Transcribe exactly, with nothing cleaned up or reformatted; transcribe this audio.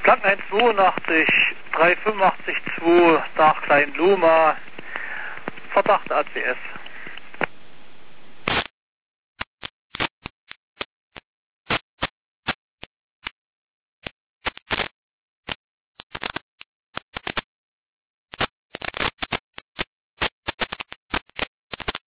eins zweiundachtzig, drei fünfundachtzig zwei nach Klein Luma, Verdacht A C S.